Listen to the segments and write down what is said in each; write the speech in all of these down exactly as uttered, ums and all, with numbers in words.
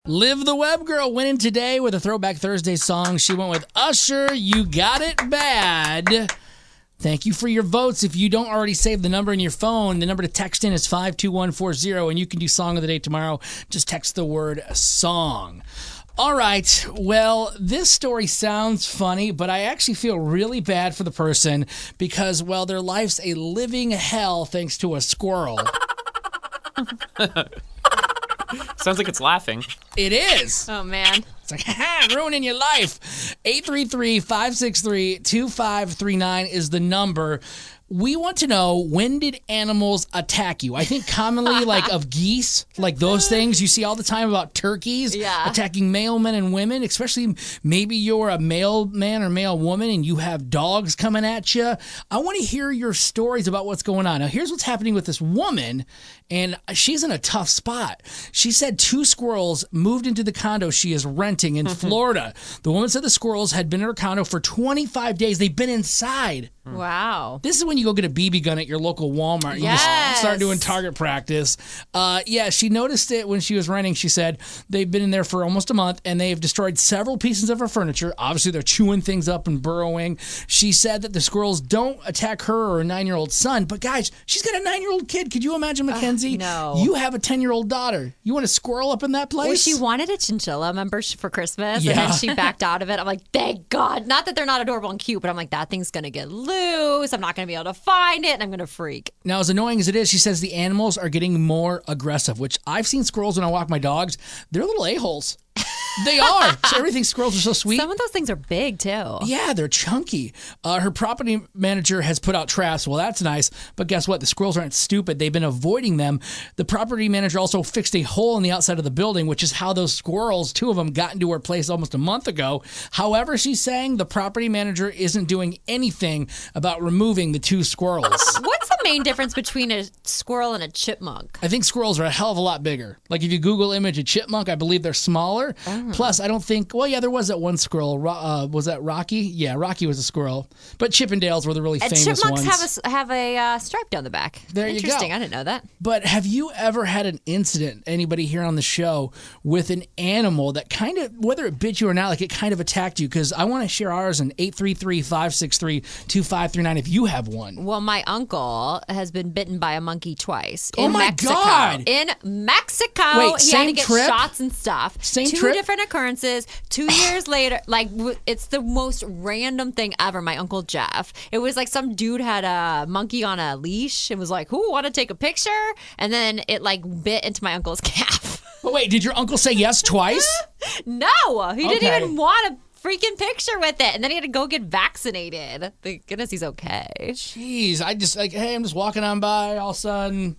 Liv the Web Girl winning today with a Throwback Thursday song. She went with Usher, You Got It Bad. Thank you for your votes. If you don't already save the number in your phone, the number to text in is five two one four zero, and you can do Song of the Day tomorrow. Just text the word song. All right, well, this story sounds funny, but I actually feel really bad for the person because, well, their life's a living hell thanks to a squirrel. Sounds like it's laughing. It is. Oh, man. It's like, ha, ruining your life. eight three three, five six three, two five three nine is the number. We want to know, when did animals attack you? I think commonly, like, of geese, like those things you see all the time about turkeys yeah. attacking male men and women, especially maybe you're a male man or male woman and you have dogs coming at you. I want to hear your stories about what's going on. Now, here's what's happening with this woman, and she's in a tough spot. She said two squirrels moved into the condo she is renting in Florida. The woman said the squirrels had been in her condo for twenty-five days. They've been inside. Wow. This is when you go get a B B gun at your local Walmart. You Yes. just start doing target practice. Uh, yeah, she noticed it when she was renting. She said they've been in there for almost a month, and they've destroyed several pieces of her furniture. Obviously, they're chewing things up and burrowing. She said that the squirrels don't attack her or her nine-year-old son. But, guys, she's got a nine-year-old kid. Could you imagine, Mackenzie? Uh, no. You have a ten-year-old daughter. You want a squirrel up in that place? Well, she wanted a chinchilla membership for Christmas, Yeah. and then she backed out of it. I'm like, thank God. Not that they're not adorable and cute, but I'm like, that thing's going to get loose. I'm not going to be able to find it, and I'm going to freak. Now, as annoying as it is, she says the animals are getting more aggressive, which I've seen squirrels when I walk my dogs. They're little a-holes. They are. So everything squirrels are so sweet. Some of those things are big, too. Yeah, they're chunky. Uh, her property manager has put out traps. Well, that's nice. But guess what? The squirrels aren't stupid. They've been avoiding them. The property manager also fixed a hole in the outside of the building, which is how those squirrels, two of them, got into her place almost a month ago. However, she's saying the property manager isn't doing anything about removing the two squirrels. What's the main difference between a squirrel and a chipmunk? I think squirrels are a hell of a lot bigger. Like if you Google image a chipmunk, I believe they're smaller. Oh. Plus, I don't think, well, yeah, there was that one squirrel. Ro- Uh, was that Rocky? Yeah, Rocky was a squirrel. But Chippendales were the really And famous chipmunks ones. have a, have a uh, stripe down the back. There you go. Interesting. I didn't know that. But have you ever had an incident, anybody here on the show, with an animal that kind of, whether it bit you or not, like it kind of attacked you? Because I want to share ours in eight three three, five six three, two five three nine if you have one. Well, my uncle has been bitten by a monkey twice. Oh in my Mexico. God. In Mexico. Wait, he had same to get trip? shots and stuff. Same Two trip? different occurrences. Two years later, like w- it's the most random thing ever. My uncle Jeff. It was like some dude had a monkey on a leash and was like, "Who want to take a picture?" And then it like bit into my uncle's calf. But wait, did your uncle say yes twice? No, he Okay. didn't even want a freaking picture with it, and then he had to go get vaccinated. Thank goodness he's okay. Jeez, I just, like, hey, I'm just walking on by, all of a sudden.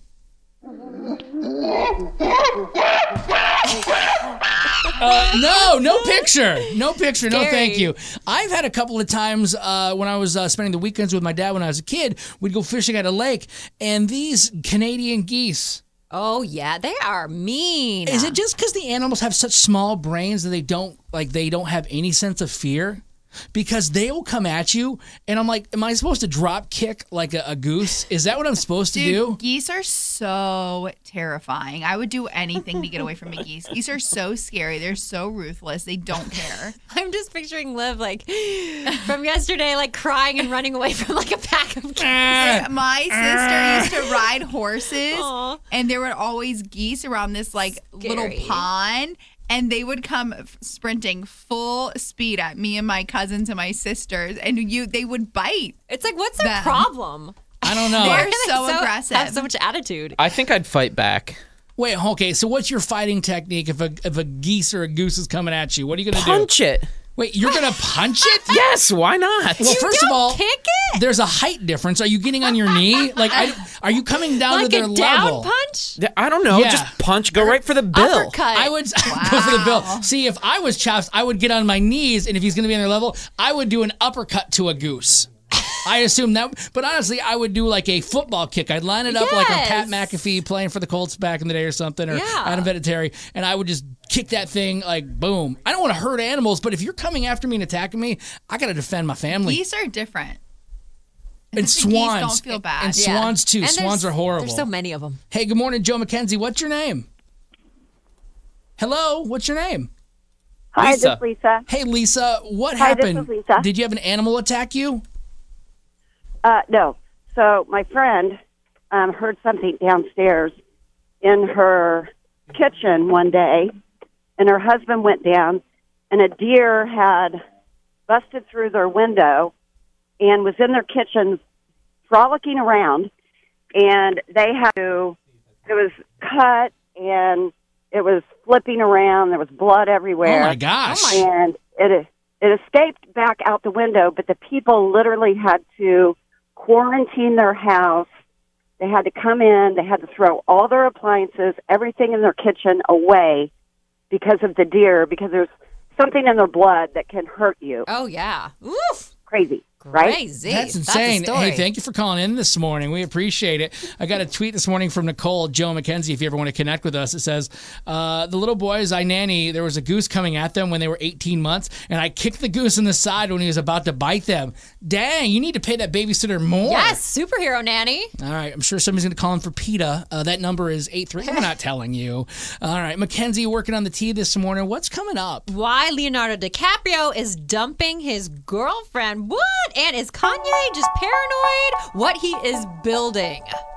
Uh, no, no picture. No picture. No, Scary. thank you. I've had a couple of times uh, when I was uh, spending the weekends with my dad when I was a kid, we'd go fishing at a lake, and these Canadian geese. Oh yeah, they are mean. Is it just because the animals have such small brains that they don't like they don't have any sense of fear? Because they will come at you, and I'm like, am I supposed to drop kick like a, a goose? Is that what I'm supposed to Dude, do? geese are so terrifying. I would do anything to get away from a geese. Geese are so scary. They're so ruthless. They don't care. I'm just picturing Liv like from yesterday, like crying and running away from like a pack of geese. My sister used to ride horses, Aw. and there were always geese around this like Scary. little pond. And they would come f- sprinting full speed at me and my cousins and my sisters, and you they would bite. It's like, what's their Them. problem? I don't know. They're Why do they so aggressive. Have so much attitude. I think I'd fight back. Wait, okay, so what's your fighting technique if a if a geese or a goose is coming at you? What are you going to do? Punch it. Wait, you're going to punch it? Yes, why not? Well, first don't of all, kick it? there's a height difference. Are you getting on your knee? Like, I, are you coming down Like to their a down level? punch? I don't know. Yeah. Just punch. Go right for the bill. Uppercut. I would go for the bill. See, if I was Chops, I would get on my knees, and if he's going to be on their level, I would do an uppercut to a goose. I assume that, but honestly, I would do like a football kick. I'd line it up like a Pat Yes. McAfee playing for the Colts back in the day or something, or Yeah. Adam Vinatieri, and I would just kick that thing like boom. I don't want to hurt animals, but if you're coming after me and attacking me, I got to defend my family. Geese are different. and The geese swans. don't feel bad. And Yeah. swans too. And Swans there's- are horrible. There's so many of them. Hey, good morning, Joe McKenzie. What's your name? Hello, what's your name? Hi, Lisa. this is Lisa. Hey, Lisa, what Hi, this happened? is Lisa. Did you have an animal attack you? Uh, no. So my friend um, heard something downstairs in her kitchen one day, and her husband went down, and a deer had busted through their window and was in their kitchen frolicking around, and they had to, it was cut, and it was flipping around. There was blood everywhere. Oh, my gosh. And it it escaped back out the window, but the people literally had to quarantine their house. They had to come in. They had to throw all their appliances, everything in their kitchen away because of the deer, because there's something in their blood that can hurt you. Oh, yeah. Oof. Crazy, right? Crazy. That's a insane. story. Hey, thank you for calling in this morning. We appreciate it. I got a tweet this morning from Nicole, Joe McKenzie, if you ever want to connect with us. It says, uh, the little boys I nanny, there was a goose coming at them when they were eighteen months, and I kicked the goose in the side when he was about to bite them. Dang, you need to pay that babysitter more. Yes, superhero nanny. All right, I'm sure somebody's going to call in for PETA. Uh, that number is eight three. We're not telling you. All right, Mackenzie working on the tea this morning. What's coming up? Why Leonardo DiCaprio is dumping his girlfriend. What? And is Kanye just paranoid? What he is building.